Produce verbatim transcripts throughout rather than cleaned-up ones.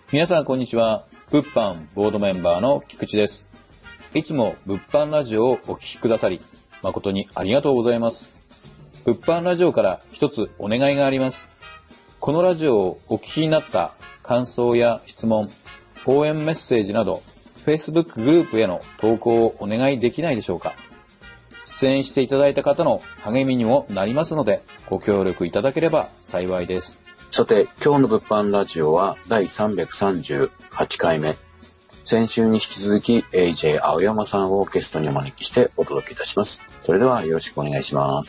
皆さんこんにちは。物販ボードメンバーの菊池です。いつも物販ラジオをお聞きくださり誠にありがとうございます。物販ラジオから一つお願いがあります。このラジオをお聞きになった感想や質問、応援メッセージなど Facebook グループへの投稿をお願いできないでしょうか。出演していただいた方の励みにもなりますのでご協力いただければ幸いです。 さて、今日の物販ラジオはだいさんびゃくさんじゅうはちかいめ。先週に引き続き エージェー 青山さんをゲストにお招きしてお届けいたします。それではよろしくお願いします。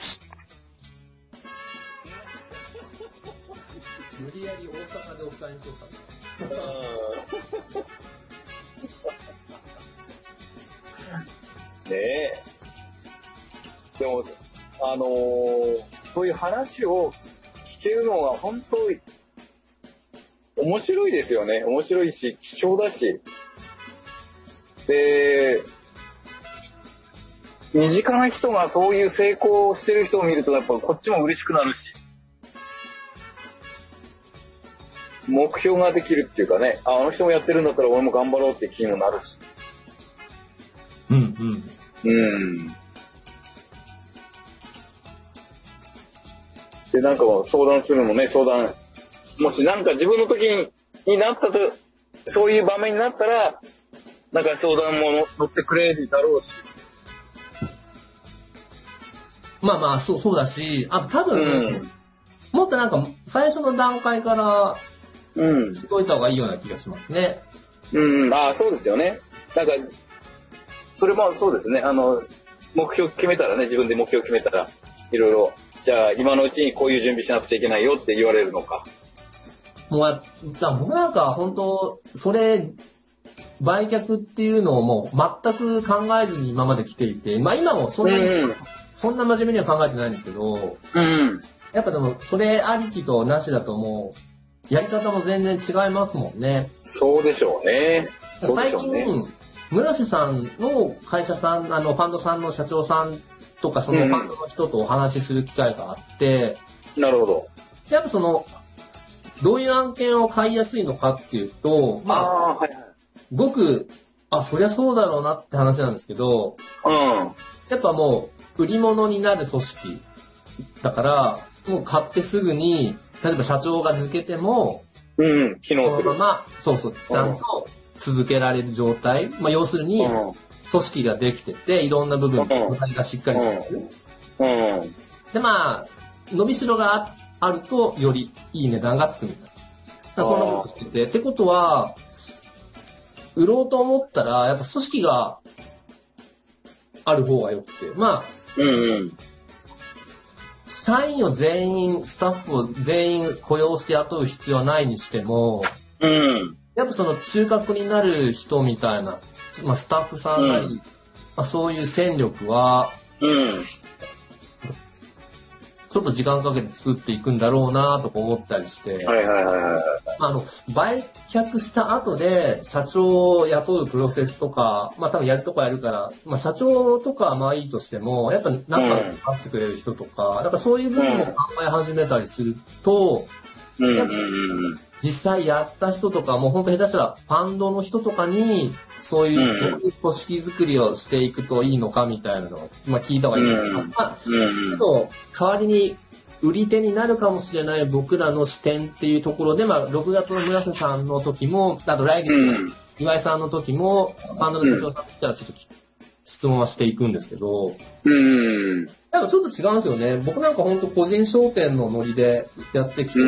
無理やり大阪でお二人にしようかねえ。でも、あのー、そういう話を聞けるのが本当に面白いですよね。面白いし、貴重だし。で、身近な人がそういう成功してる人を見ると、やっぱこっちも嬉しくなるし、目標ができるっていうかね、あ、あの人もやってるんだったら俺も頑張ろうって気にもなるし。 うんうん。 うん。で、なんか相談するのもね、相談、もしなんか自分の時に、になったと、そういう場面になったら、なんか相談も乗ってくれるだろうし。 まあまあ、そう、そうだし、あと多分、うん、もっとなんか最初の段階から、うん。しといた方がいいような気がしますね。 うん、ああ、そうですよね。なんか、それもそうですね。あの、目標決めたらね、自分で目標決めたら、いろいろ、じゃあ今のうちにこういう準備しなくちゃいけないよって言われるのか。 もう、僕なんか本当、それ、売却っていうのをもう全く考えずに今まで来ていて、まあ今もそんなに、うん、そんな真面目には考えてないんですけど、うん、やっぱでもそれありきとなしだともう、やり方も全然違いますもんね。 そうでしょうね。そうでしょうね。 最近、村瀬さんの会社さん、あの、ファンドさんの社長さんとか、そのファンドの人とお話しする機会があって、 うん、なるほど。 やっぱその、どういう案件を買いやすいのかっていうと、まあ、あはいはい、ごく、あ、そりゃそうだろうなって話なんですけど、うん、やっぱもう、売り物になる組織だから、もう買ってすぐに、例えば社長が抜けても、 うん、機能する。 そのまま、そうそう、ちゃんと続けられる状態。うん、まあ、要するに、うん、組織ができてて、いろんな部分、部材がしっかりしてる。うんうん、で、まあ、伸びしろがあると、よりいい値段がつくみたいな。そんなこと言ってて、ってことは、売ろうと思ったら、やっぱ組織がある方が良くて、まあ、うんうん、社員を全員、スタッフを全員雇用して雇う必要はないにしても、うん、やっぱその中核になる人みたいな、まあ、スタッフさんなり、うんまあ、そういう戦力は、うん、ちょっと時間かけて作っていくんだろうなとか思ったりして、はいはいはいはい、あの売却した後で社長を雇うプロセスとか、まあ多分やるとこやるから、まあ社長とかはまあいいとしても、やっぱ何か出してくれる人とか、うん、だからそういう部分を考え始めたりすると、うん、実際やった人とかも本当下手したらファンドの人とかに、そういう組織作りをしていくといいのかみたいなのを、まあ、聞いた方がいいんですけど、まあ、ちょっと代わりに売り手になるかもしれない僕らの視点っていうところで、まあ、ろくがつの村瀬さんの時も、あと来月の岩井さんの時も、ファンドの社長さんとしてはちょっと質問はしていくんですけど、うん。なんかちょっと違うんですよね。僕なんか本当個人商店のノリでやってきて、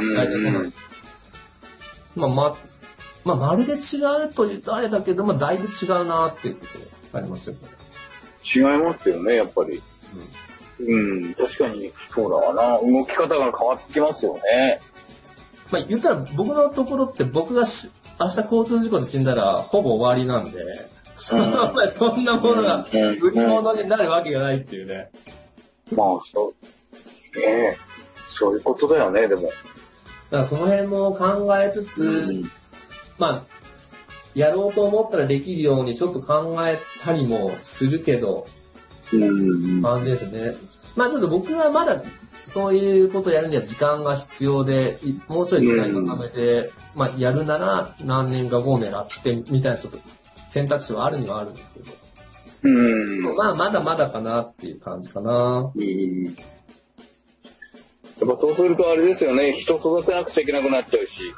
まあ、ま、まあ、まるで違うと言うとあれだけど、まあ、だいぶ違うなっていうことがありますよね。 違いますよね、やっぱり。うん、うん、確かにそうだわな。動き方が変わってきますよね。 まあ、言ったら僕のところって僕がし明日交通事故で死んだらほぼ終わりなんで、うん、そんなものが売り物になるわけがないっていうね。 まあ、そう。ねえ。そういうことだよね、でも。 だからその辺も考えつつ、うんまあ、やろうと思ったらできるようにちょっと考えたりもするけど、 うん感じですね。まあちょっと僕はまだそういうことをやるには時間が必要で、もうちょい時間固めて、まあやるなら何年か後狙ってみたいなちょっと選択肢はあるにはあるんですけど。うん。まあまだまだかなっていう感じかな。うん。 やっぱそうするとあれですよね、人育てなくちゃいけなくなっちゃうし。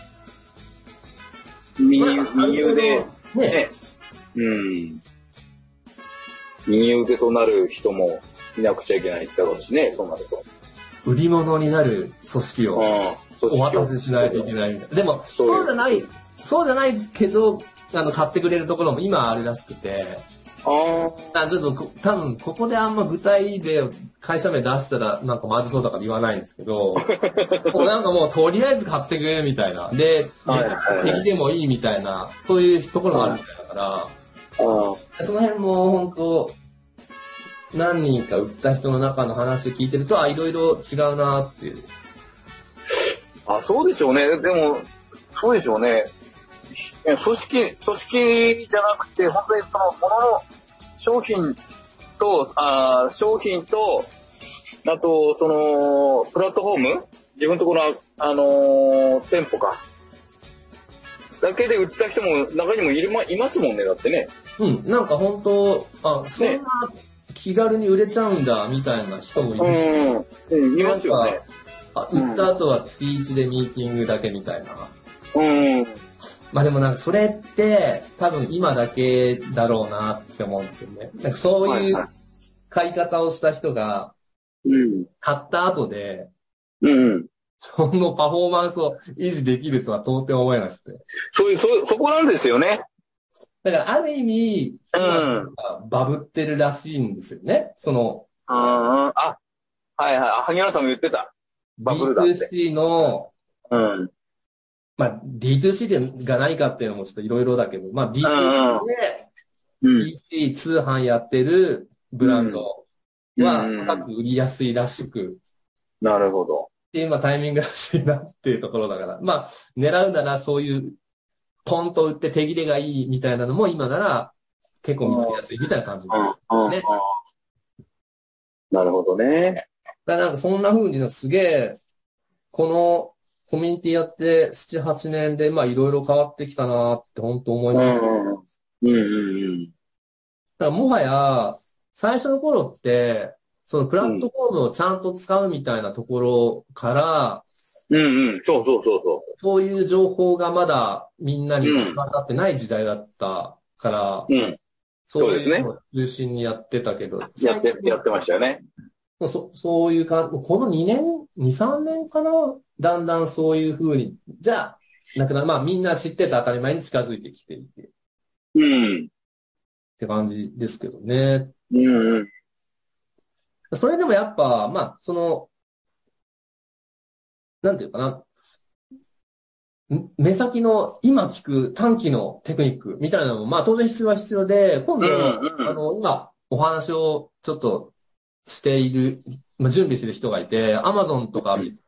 右、まあ、右腕、ね。ね。うん。右腕となる人もいなくちゃいけないだろうしね、そうなると。 売り物になる組織をお渡ししないといけないみたいな。でも、そうじゃない、そうじゃないけど、あの、買ってくれるところも今あるらしくて。ああ。ちょっと、多分、ここであんま具体で会社名出したらなんかまずそうだから言わないんですけど、もうなんかもうとりあえず買ってくれみたいな。で、めちゃくちゃ敵でもいいみたいな、そういうところもあるみたいだから、あその辺も本当、何人か売った人の中の話を聞いてると、あ、いろいろ違うなっていう。 あ、そうでしょうね。でも、そうでしょうね。組織、組織じゃなくて、本当にそのものの商品と、あ商品と、あと、その、プラットフォーム自分のところの、あのー、店舗か。だけで売った人も中にもいる、ま、いますもんね、だってね。 うん、なんか本当、あ、そんな気軽に売れちゃうんだ、みたいな人もいるし。 うん、うん、いますよね。 あ、売った後は月いちでミーティングだけみたいな。 うん。 まあでもなんかそれって多分今だけだろうなって思うんですよね。なんかそういう買い方をした人が、買った後で、うん、そのパフォーマンスを維持できるとは到底思えなくて。 そういう、そ、そこなんですよね。 だからある意味、うん、バブってるらしいんですよね。その、 ああ、はいはい、萩原さんも言ってた。 バブルだって。ディーツーシー の、うん。まあ、ディーツーシー が何かっていうのもちょっといろいろだけど、まあ、ディーツーシー で、ディーツーシー 通販やってるブランドは高く売りやすいらしく。 なるほど。 っていう、まあ、タイミングらしいなっていうところだから。まあ、狙うならそういう、ポンと売って手切れがいいみたいなのも今なら結構見つけやすいみたいな感じですね。 なるほどね。 だからなんかそんな風にすげえ、このコミュニティやってなな、はちねんでまあいろいろ変わってきたなって本当思います。うんうんうん。だからもはや、最初の頃って、そのプラットフォームをちゃんと使うみたいなところから、 うんうん、そうそうそうそう。 そういう情報がまだみんなに渡ってない時代だったから、うん、そういうのを中心にやってたけど。 やって、やってましたよね。 そそういうか、このにねん、に、さんねんかな、だんだんそういう風に、じゃあ、なくなる、まあみんな知ってた当たり前に近づいてきていて。うん。って感じですけどね。うん、うん。それでもやっぱ、まあ、その、なんていうかな。目先の今聞く短期のテクニックみたいなのも、まあ当然必要は必要で、今度、うんうん、あの、今お話をちょっとしている、まあ、準備する人がいて、アマゾンとかいった、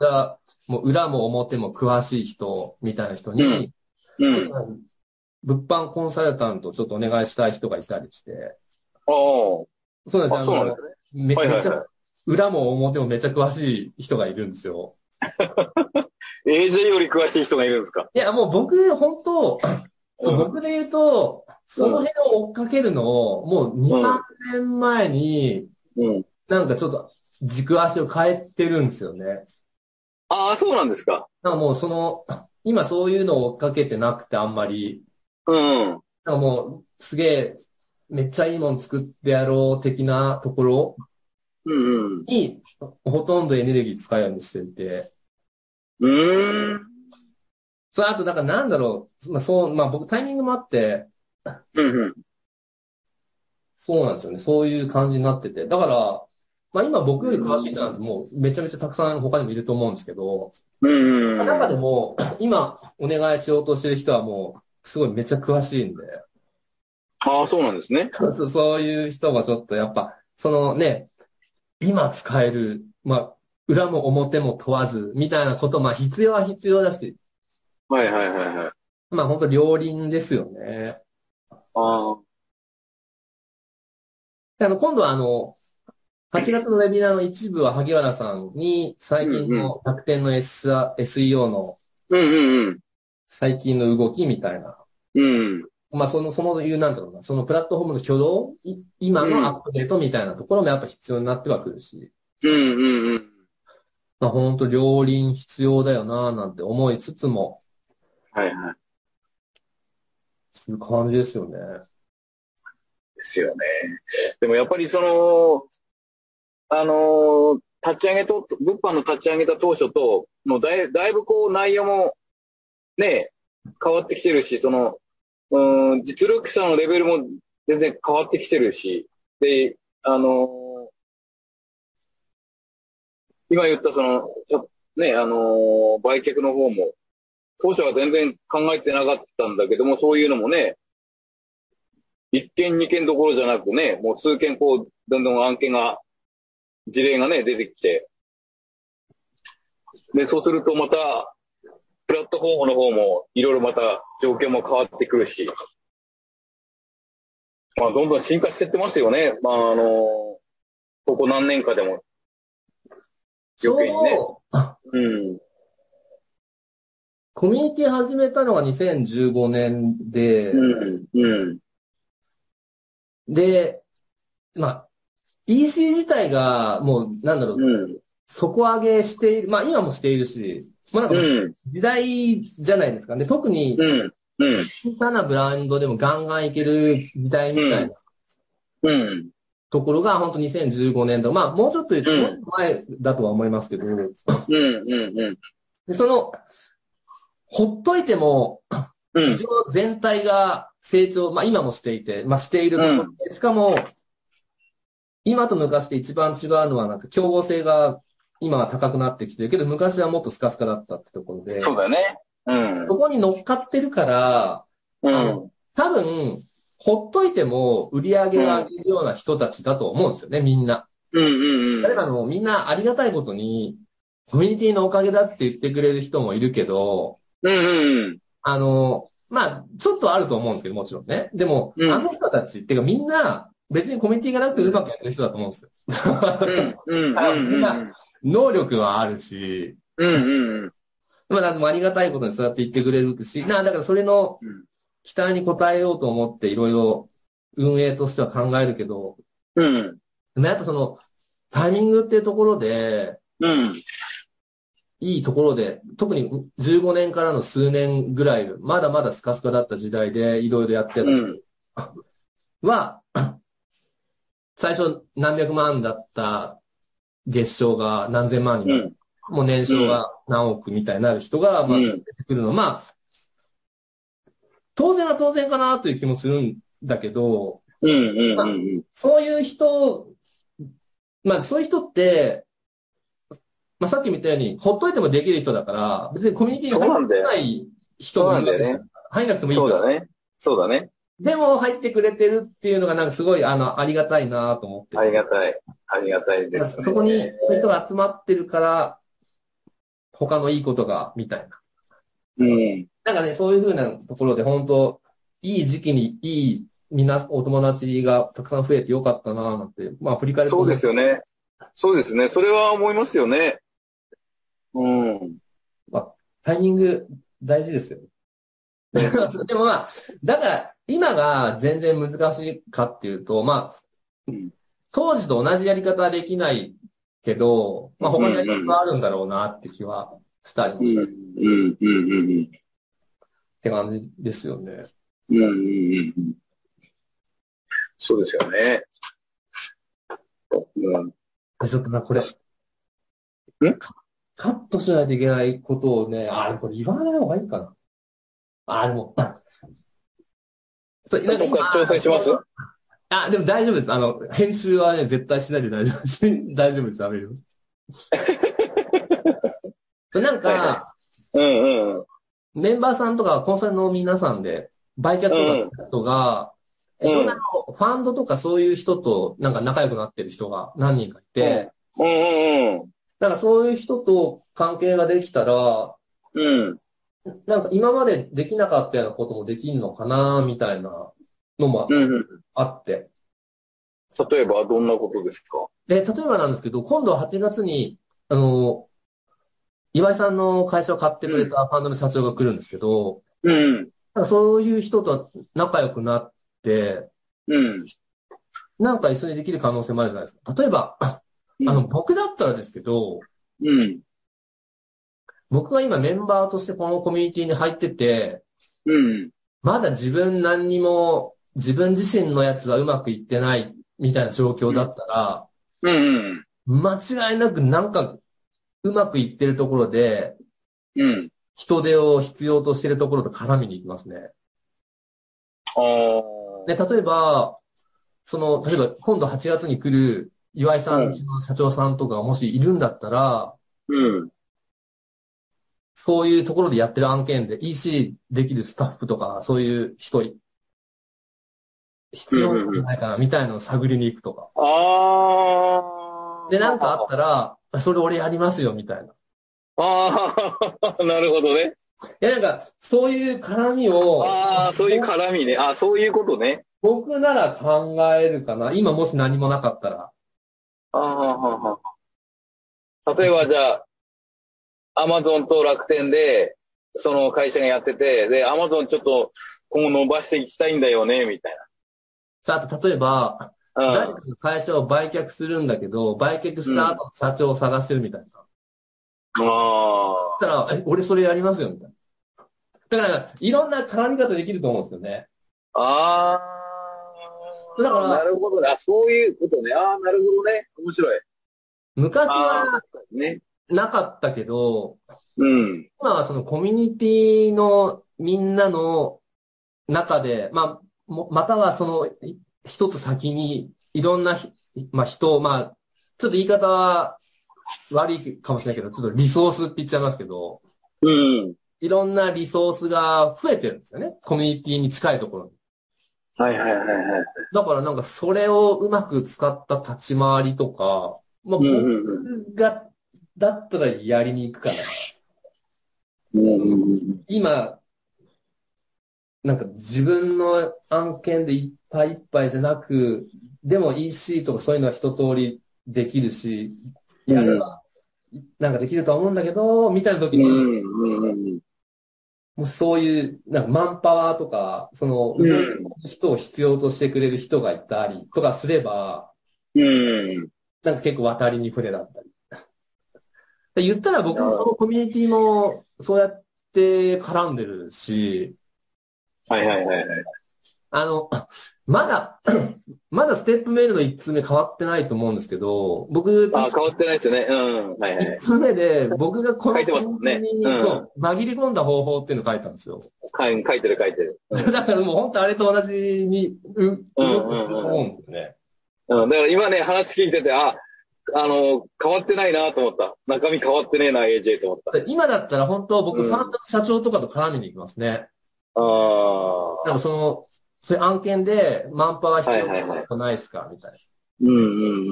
もう裏も表も詳しい人みたいな人に、うんうん、物販コンサルタントをちょっとお願いしたい人がいたりして。ああ。そうなんですよ。あの、ね、め、はいはいはい、めっちゃ、裏も表もめっちゃ詳しい人がいるんですよ。 エージェー より詳しい人がいるんですか？ いや、もう僕、本当、そう、僕で言うと、その辺を追っかけるのを、もうに、さんねんまえに、うん、なんかちょっと軸足を変えてるんですよね。 ああ、そうなんですか。 なんかもうその、今そういうのを追っかけてなくてあんまり。うん。なんかもう、すげえ、めっちゃいいもん作ってやろう的なところに、ほとんどエネルギー使うようにしていて。うーん。それあと、だからなんだろう、まあそう、まあ僕タイミングもあって、うんうん。そうなんですよね。そういう感じになってて。だから、まあ今僕より詳しい人なんてもうめちゃめちゃたくさん他にもいると思うんですけど、うん。中でも今お願いしようとしてる人はもうすごいめっちゃ詳しいんで。 ああ、そうなんですね。 そう、そういう人もちょっとやっぱ、そのね、今使える、まあ裏も表も問わずみたいなこと、まあ必要は必要だし。 はいはいはいはい。 まあ本当両輪ですよね。ああ。 あの、今度はあの、はちがつのウェビナーの一部は萩原さんに最近の楽天の S、エスイーオー の最近の動きみたいな。 うん。 まあ、その、そのいう、なんだろうな、そのプラットフォームの挙動、今のアップデートみたいなところもやっぱ必要になってはくるし。 うんうんうん。 まあ、ほんと両輪必要だよなぁなんて思いつつも。 はいはい。 そういう感じですよね。 ですよね。でもやっぱりその、あの、立ち上げと、物販の立ち上げた当初と、もうだいだいぶこう内容もね、変わってきてるし、その、うん、実力者のレベルも全然変わってきてるし、で、あの、今言ったその、ね、あの、売却の方も、当初は全然考えてなかったんだけども、そういうのもね、一件二件どころじゃなくね、もう数件こう、どんどん案件が、事例がね、出てきて、で、そうするとまた、プラットフォームの方も、いろいろまた条件も変わってくるし、まあ、どんどん進化していってますよね。まあ、あの、ここ何年かでも。余計にね。うん。 コミュニティ始めたのがにせんじゅうごねんで、 うん、うん。 で、まあ、イーシー 自体がもう、なんだろう、うん、底上げしている、まあ今もしているし、まあなんか時代じゃないですかね。特に、 うんうん、 小さなブランドでもガンガンいける時代みたいな、 うんうん、 ところが本当にせんじゅうごねん度、まあもうちょっと言うと、もっと前だとは思いますけど、うんうんうん、 でその、ほっといても、市場全体が成長、まあ今もしていて、まあしているところで、しかも、今と昔で一番違うのは、なんか競合性が今は高くなってきてるけど、昔はもっとスカスカだったってところで。 そうだね。うん。 そこに乗っかってるから、うん、あの、多分、ほっといても売り上げを上げるような人たちだと思うんですよね、みんな。 うんうんうん。 例えばの、みんなありがたいことに、コミュニティのおかげだって言ってくれる人もいるけど、 うんうんうん。 あの、まあ、ちょっとあると思うんですけど、もちろんね。でも、うん、あの人たちっていうかみんな、別にコミュニティがなくてうまくやってる人だと思うんですよ。うんうん、みんな、能力はあるし、 うんうんうん、 まあ、ありがたいことにそうやって言ってくれるし、な、だからそれの期待に応えようと思っていろいろ運営としては考えるけど、 うん、 でもやっぱそのタイミングっていうところで、うん、いいところで、特にじゅうごねんからの数年ぐらい、まだまだスカスカだった時代でいろいろやってた人は、うん、最初何百万だった月賞が何千万になる。うん、もう年商が何億みたいになる人が、まあ、出てくるの。まあ、当然は当然かなという気もするんだけど、 うんうんうんまあ、そういう人、まあそういう人って、まあさっきも言ったように、ほっといてもできる人だから、別にコミュニティに入ってない人もいるわけです。入んなくてもいいから。 そうだね。そうだね。 でも入ってくれてるっていうのがなんかすごい、あの、ありがたいなと思って。 ありがたい。ありがたいですね。 そこにそういう人が集まってるから、他のいいことが、みたいな。 うん。 なんかね、そういう風なところで、本当いい時期にいい、みんな、お友達がたくさん増えてよかったなぁなんて、まあ振り返ると。 そうですよね。そうですね。それは思いますよね。うん。 まあ、タイミング大事ですよ。でもまあ、だから、今が全然難しいかっていうと、まあ、当時と同じやり方はできないけど、まあ他のやり方があるんだろうなって気はしたりもした。 うんうんうんうん。 って感じですよね。 うんうんうん。そうですよね。 うん、ちょっとな、これ。 んカットしないといけないことをね、あれ、これ言わない方がいいかな。あ、でも。 それなんか調整しますあ、でも大丈夫です。あの、編集はね、絶対しないで大丈夫です。大丈夫です、ダメよ。なんか、 はいはい、うんうん。 メンバーさんとかコンサルの皆さんで、売却とかした人が、うん、いろんなの、ファンドとかそういう人となんか仲良くなってる人が何人かいて、 うんうんうん。 だからそういう人と関係ができたら、うん。なんか今までできなかったようなこともできるのかな、みたいなのもあって。 例えばどんなことですか？ え、例えばなんですけど、今度はちがつに、あの、岩井さんの会社を買ってくれたファンドの社長が来るんですけど、 うん。 なんかそういう人と仲良くなって、 うん。 なんか一緒にできる可能性もあるじゃないですか。例えば、あの、僕だったらですけど、 うん。 僕が今メンバーとしてこのコミュニティに入ってて、 うん。 まだ自分何にも、自分自身のやつはうまくいってないみたいな状況だったら、 うん。 間違いなくなんかうまくいってるところで、 うん。 人手を必要としてるところと絡みに行きますね。 ああ。 で、例えば、その、例えば今度はちがつに来る岩井さんちの社長さんとかがもしいるんだったら、 うん。 そういうところでやってる案件で イーシー できるスタッフとか、そういう人、必要なんじゃないかな、みたいなのを探りに行くとか。 ああ。 で、なんかあったら、それ俺やりますよ、みたいな。 ああ、なるほどね。 いや、なんか、そういう絡みを。 ああ、そういう絡みね。ああ、そういうことね。 僕なら考えるかな。今もし何もなかったら。 ああ、例えばじゃあ、アマゾンと楽天で、その会社がやってて、で、アマゾンちょっと今後伸ばしていきたいんだよね、みたいさあ、あと例えば、 な。うん、 誰かが会社を売却するんだけど、売却した後、社長を探してるみたいな。 ああ。 そしたら、え、俺それやりますよ、みたいな。だから、いろんな絡み方できると思うんですよね。 ああ。 だから、 なるほどね。あ、そういうことね。ああ、なるほどね。面白い。 昔はね、 なかったけど、 うん。 今はそのコミュニティのみんなの中で、まあ、もまたはその一つ先にいろんなひ、まあ、人、まあ、ちょっと言い方は悪いかもしれないけど、ちょっとリソースって言っちゃいますけど、 うん。 いろんなリソースが増えてるんですよね。コミュニティに近いところに。 はいはいはいはい。 だからなんかそれをうまく使った立ち回りとか、まあ、 うんうんうん僕が、だったらやりに行くかな。 うんうんうん、 今、なんか自分の案件でいっぱいいっぱいじゃなく、でも イーシー とかそういうのは一通りできるし、やればなんかできるとは思うんだけど、みたいな時に、 うんうん、 もうそういう、なんかマンパワーとか、その、動いてる人を必要としてくれる人がいたりとかすれば、 うん、 なんか結構渡りに船だったり。で言ったら僕もこのコミュニティもそうやって絡んでるし、 はいはいはいはい。 あの、まだ、まだステップメールのいっつめ変わってないと思うんですけど、僕、 あ、変わってないですよね。うん。はいはい。 いっつめで僕がこの書いてますもんね。 に、 うん、 そう、紛れ込んだ方法っていうのを書いたんですよ。 書い書いてる書いてる。 だからもう本当あれと同じに、う、動くと思うんですよね。 うん、だから今ね、話聞いてて、あ、あの、変わってないなと思った。中身変わってねえな、エージェー と思った。 今だったら本当僕、 うん、 ファンドの社長とかと絡みに行きますね。 ああ。 なんかその、そういう案件でマンパワー必要なことないですか、みたいな。 うんうんうんうん。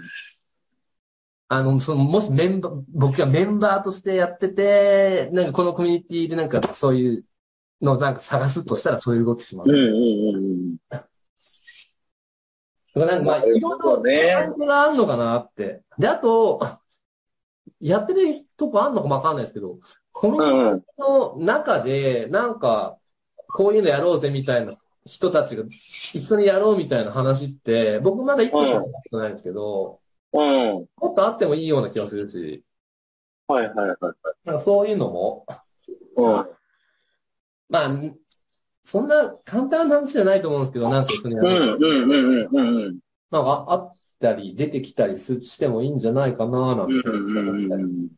あの、その、もしメンバー、僕がメンバーとしてやってて、なんかこのコミュニティでなんかそういうのをなんか探すとしたらそういう動きします。 うんうんうんうん。 だからなんかまあ、いろいろ感じがあるのかなって。で、あと、やってるとこあんのかもわかんないですけど、コミュニティの中で、なんか、こういうのやろうぜみたいな人たちが一緒にやろうみたいな話って、僕まだ一個しか聞いたことないんですけど、 うん。 もっとあってもいいような気がするし、 はいはいはい。 なんかそういうのも、 うん。 まあ、そんな簡単な話じゃないと思うんですけど、なんか一緒にやうんろう。 うんうんうんうん。 なんかあったり、出てきたりしてもいいんじゃないかな、なんて思ったり。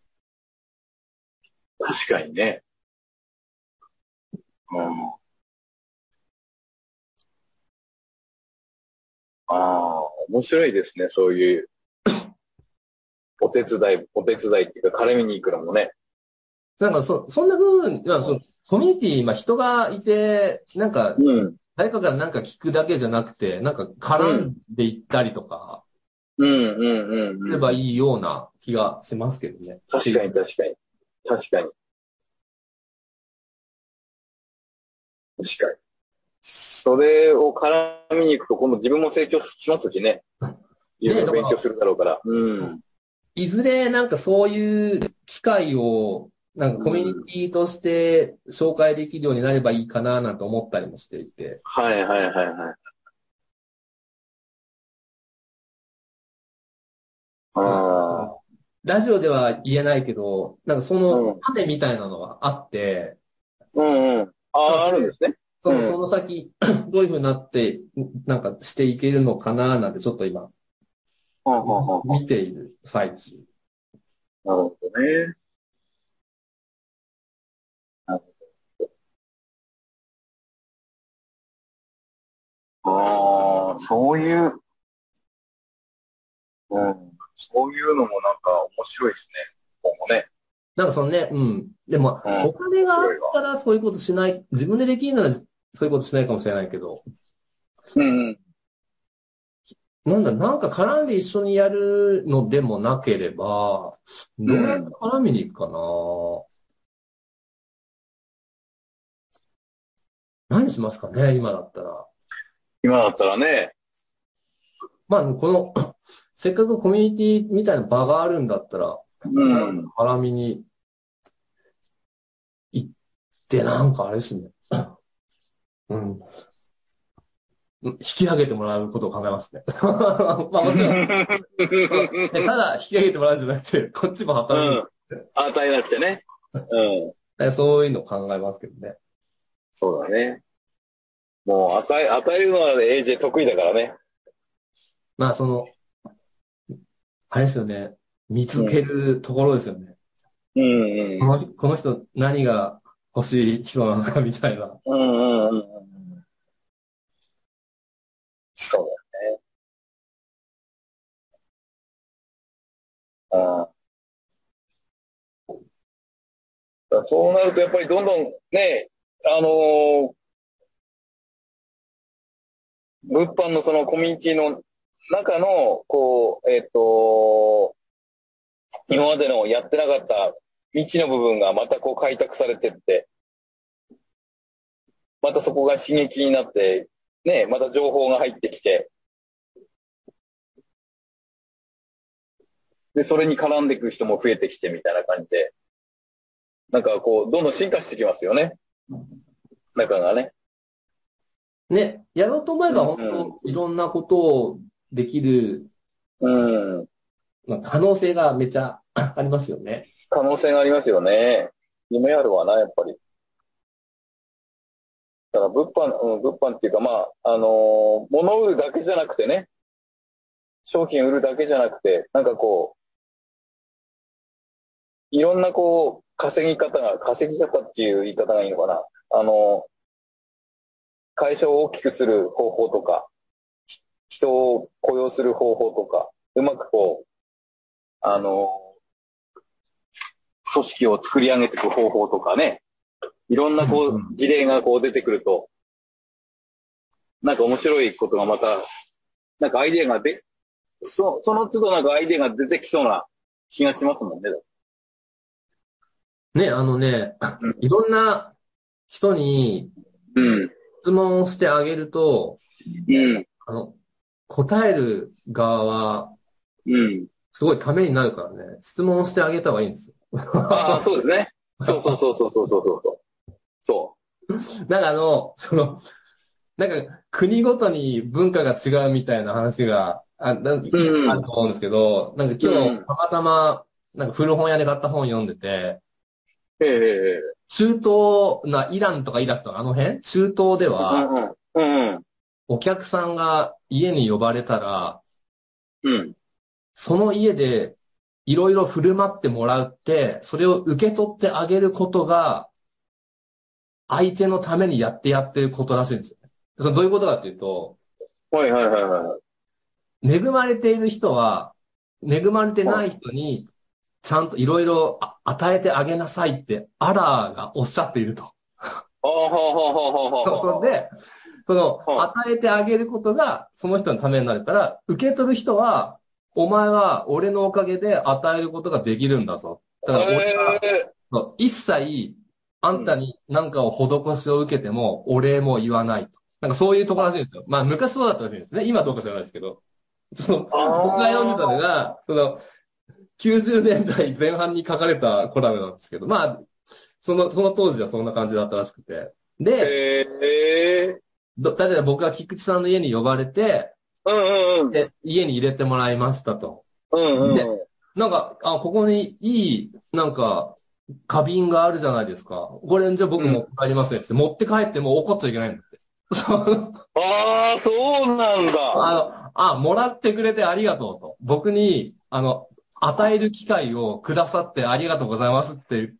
確かにね。うん。ああ、面白いですね、そういう、お手伝い、お手伝いっていうか、絡みに行くのもね。 なんかそ、そんな風に、そのコミュニティ、まあ人がいて、なんか、誰かからなんか聞くだけじゃなくて、なんか絡んでいったりとか、 うんうんうん。 すればいいような気がしますけどね。 確かに確かに。確かに。確かに。 それを絡みに行くと、今度自分も成長しますしね。自分も勉強するだろうから。うん。 いずれなんかそういう機会を、なんかコミュニティとして紹介できるようになればいいかななんて思ったりもしていて。 はいはいはいはい。ああ。 ラジオでは言えないけど、なんかその種みたいなのがあって、 うんうん。ああ、あるんですね。 その、その先、どういう風になって、なんかしていけるのかななんてちょっと今、見ている最中。 なるほどね。なるほど。ああ、そういう、うん、そういうのもなんか面白いですね。今後ね。 なんかそのね、うん。でも、うん、お金があったらそういうことしない、自分でできるならそういうことしないかもしれないけど。 うん。 なんだ、なんか絡んで一緒にやるのでもなければ、どうやって絡みに行くかな、うん、何しますかね、今だったら。 今だったらね。 まあ、この、せっかくコミュニティみたいな場があるんだったら、 うん、 絡みに行って、なんかあれですね。うん。引き上げてもらうことを考えますね。まあもちろん。ただ引き上げてもらうんじゃなくて、こっちも働く、 うん。与えなくてね。 うん。そういうのを考えますけどね。 そうだね。もう与え、与えるのは エージェー 得意だからね。 まあその、あれですよね。見つけるところですよね。 うんうん、 この、この人何が欲しい人なのかみたいな。 うんうんうん。そうだね。ああ。そうなるとやっぱりどんどんね、あのー、物販のそのコミュニティの中の、こう、えっと、今までのやってなかった未知の部分がまたこう開拓されてって、またそこが刺激になって、ね、また情報が入ってきて、で、それに絡んでいく人も増えてきてみたいな感じで、なんかこう、どんどん進化してきますよね。中がね。 ね、やろうと思えば本当、いろんなことをできる、 うん。 まあ、可能性がめちゃありますよね。 可能性がありますよね。夢あるわな、やっぱり。だから物販、うん、物販っていうか、まあ、あのー、物を売るだけじゃなくてね、商品売るだけじゃなくて、なんかこう、いろんなこう、稼ぎ方が、稼ぎ方っていう言い方がいいのかな。あの、会社を大きくする方法とか、人を雇用する方法とか、うまくこう、あの、組織を作り上げていく方法とかね、いろんなこう、事例がこう出てくると、なんか面白いことがまた、なんかアイデアがで、そその都度なんかアイデアが出てきそうな気がしますもんね。 ね、あのね、いろんな人に質問をしてあげると、うん、あの答える側は、すごいためになるからね、質問をしてあげた方がいいんですよ。 ああ、そうですね。そうそうそうそうそうそう。そう。 なんかあの、その、なんか国ごとに文化が違うみたいな話があ、なん、うん、あると思うんですけど、なんか今日たまたま、なんか古本屋で買った本読んでて、 ええ、 中東なイランとかイラクとかあの辺中東では、うんうん、お客さんが家に呼ばれたら、うん、その家でいろいろ振る舞ってもらって、それを受け取ってあげることが、相手のためにやってやってることらしいんですよね。そのどういうことかっていうと、 はいはいはいはい。 恵まれている人は、恵まれてない人に、ちゃんといろいろ与えてあげなさいって、アラーがおっしゃっていると。それで、その、与えてあげることが、その人のためになるから、受け取る人は、お前は俺のおかげで与えることができるんだぞ。だから俺は、一切、あんたに何かを施しを受けても、お礼も言わないと。 なんかそういうところらしいんですよ。まあ昔そうだったらしいんですね。今どうか知らないですけど。その僕が読んでたのが、その、きゅうじゅうねんだいぜん半に書かれたコラムなんですけど、まあ、その、その当時はそんな感じだったらしくて。で、 えー、例えば僕が菊池さんの家に呼ばれて、 うんうんうん。 で、家に入れてもらいましたと。 うんうん。 で、なんか、あ、ここにいい、なんか、花瓶があるじゃないですか。これ、じゃあ僕持って帰りますねって、うん、持って帰っても怒っちゃいけないんだって。 ああ、そうなんだ。 あの、あ、もらってくれてありがとうと。僕に、あの、与える機会をくださってありがとうございますって言って、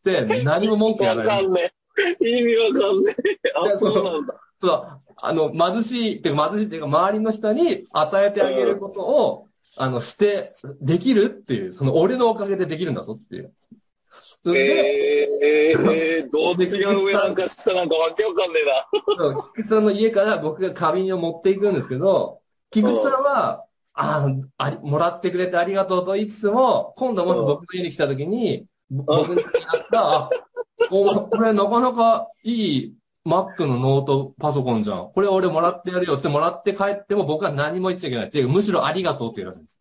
何も文句言わない。 わかんねえ。意味わかんねえ。あ、そうなんだ。 そう、あの、貧しい、ってか貧しいっていうか、周りの人に与えてあげることを、うん、あの、して、できるっていう、その俺のおかげでできるんだぞっていう。 ええー、どっちが上なんか下なんかわけわかんねえな。菊池さんの家から僕が花瓶を持っていくんですけど、菊池さんは、ああ、もらってくれてありがとうと言いつつも、今度もし僕の家に来た時に、僕にやった、あ、これなかなかいい Mac のノートパソコンじゃん。これ俺もらってやるよってもらって帰っても僕は何も言っちゃいけない。っていうむしろありがとうって言うらしいんです。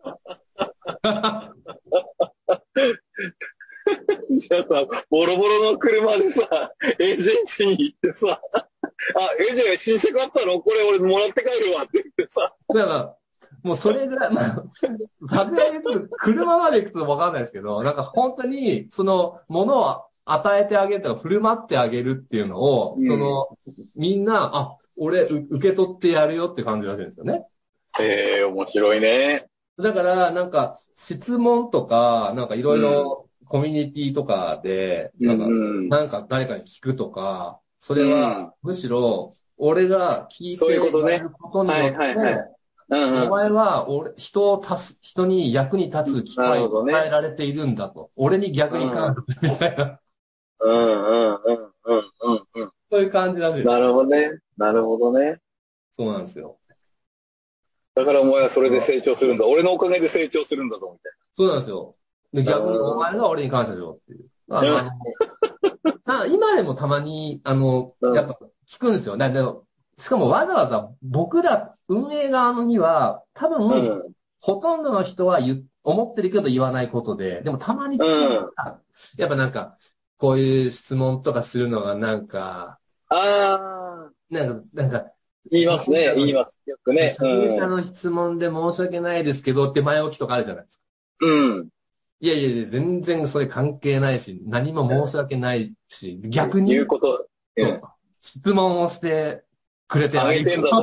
じゃあさ、ボロボロの車でさ、エージェントに行ってさ、あ、エージェント新車買ったのこれ俺もらって帰るわって言ってさ。 だから、もうそれぐらい、まあ、さすがに車まで行くとわかんないですけど、なんか本当に、その、ものを与えてあげるとか、振る舞ってあげるっていうのを、うん、その、みんな、あ、俺、受け取ってやるよって感じらしいんですよね。 へえー、面白いね。 だから、なんか、質問とか、なんかいろいろ、コミュニティとかで、なんか、うん、なんか誰かに聞くとか、それは、むしろ、俺が聞いてやることによって、お前は俺、人を足す、人に役に立つ機会を与えられているんだと。ね、俺に逆に感謝するみたいな。 うんうんうんうんうんうん。 そういう感じらしい。 なるほどね。なるほどね。 そうなんですよ。 だからお前はそれで成長するんだ。俺のおかげで成長するんだぞ、みたいな。 そうなんですよ。で逆にお前が俺に感謝しろっていう。あの今でもたまに、あの、やっぱ聞くんですよ。だけどしかもわざわざ僕ら運営側のには、多分、うん、ほとんどの人は言思ってるけど言わないことで、でもたまに聞くのが、うん、やっぱなんか、こういう質問とかするのがなんか、 ああ。 なんか、なんか、 言いますね、言います。よくね。 初心者の質問で申し訳ないですけどって前置きとかあるじゃないですか。 うん。 いやいやいや、全然それ関係ないし、何も申し訳ないし、逆に、 言うこと、 うん、質問をしてくれてあげてんだと。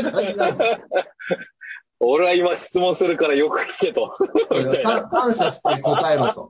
俺は今質問するからよく聞けと。 感謝して答えろと。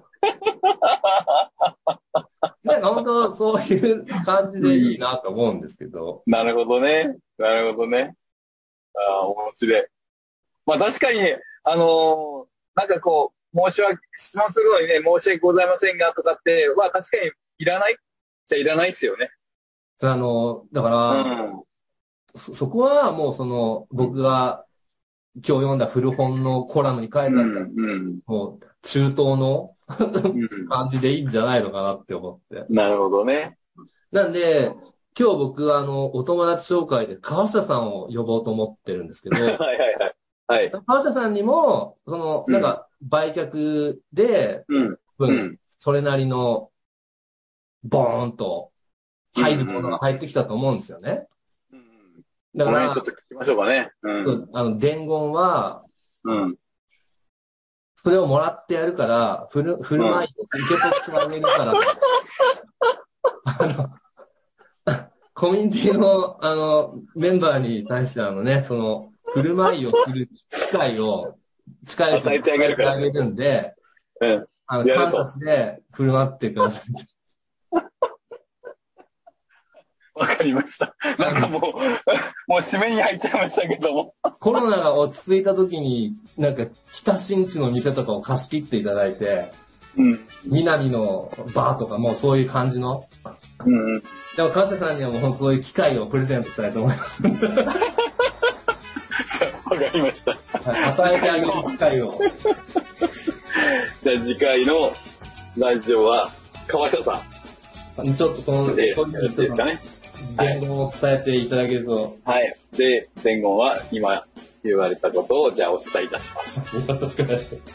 なんか本当そういう感じでいいなと思うんですけど。 うん、なるほどね。なるほどね。ああ、面白い。まあ確かに、あのー、なんかこう、申し訳、質問するのにね、申し訳ございませんがとかって、は確かにいらないじゃいらないですよね。 あの、だから、うん、そ, そこはもうその、僕が今日読んだ古本のコラムに書いてあった、うんうん、もう中東の感じでいいんじゃないのかなって思って。 なるほどね。 なんで、今日僕はあの、お友達紹介で川下さんを呼ぼうと思ってるんですけど、はいはいはい。はい。 川下さんにも、その、なんか、売却で、うんうん、それなりの、ボーンと入るものが入ってきたと思うんですよね。 うんうん、だから、ちょっと聞きましょうかね。 うん、あの、伝言は、うん、それをもらってやるから、振る、振る舞いを受け取ってあげるから、あの、コミュニティの、あの、メンバーに対してあのね、その、振る舞いをする機会を近いうちに与えてあげるんで、うん、あの感謝して振る舞ってください。 わかりました。なんかもう、もう締めに入っちゃいましたけども。 コロナが落ち着いた時に、なんか北新地の店とかを貸し切っていただいて、うん、南のバーとかもうそういう感じの。うんうん、でも感謝さんにはもう本当そういう機会をプレゼントしたいと思います。 わかりました。 与えてあげる機会を。 じゃあ次回のラジオは川下さん。 ちょっとその、そういうですかね。 伝言を伝えていただけると。 はい。で、伝言は今言われたことをじゃあお伝えいたします。 よろしくお願いします。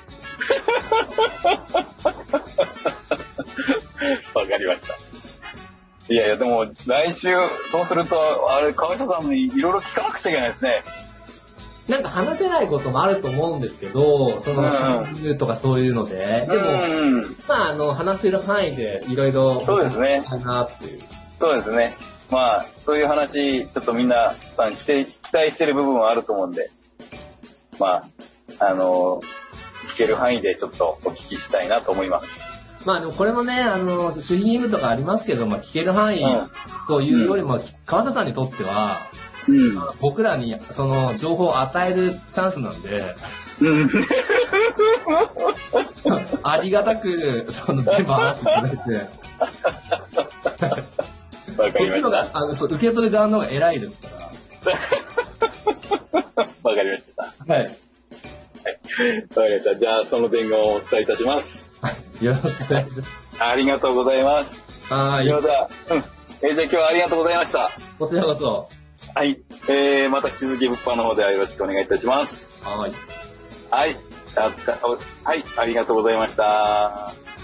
わかりました。いやいや、でも来週、そうすると、あれ、川下さんにいろいろ聞かなくちゃいけないですね。 なんか話せないこともあると思うんですけど、その、シンとかそういうので、でも、うん、まあ、あの、話せる範囲でいろいろ、 そうですね。 かなっていう。 そうですね。まあ、そういう話、ちょっとみんなさん期待してる部分はあると思うんで、まあ、あの、聞ける範囲でちょっとお聞きしたいなと思います。 まあでもこれもね、あの、守秘義務とかありますけど、まあ聞ける範囲というよりも、うん、川下さんにとっては、うん、僕らにその情報を与えるチャンスなんで、うん、ありがたく、その全部話していただいて、 わかりました。 あのそう受け取る側の方が偉いですから。 わかりました。 はい。はい。 わかりました。じゃあその伝言をお伝えいたします。 はい。よろしくお願いします。 ありがとうございます。 はい。 では、うん。えー、じゃあ今日はありがとうございました。 こちらこそ。 はい。えー、また引き続き物販の方ではよろしくお願いいたします。 はい。 はい。はい。ありがとうございました。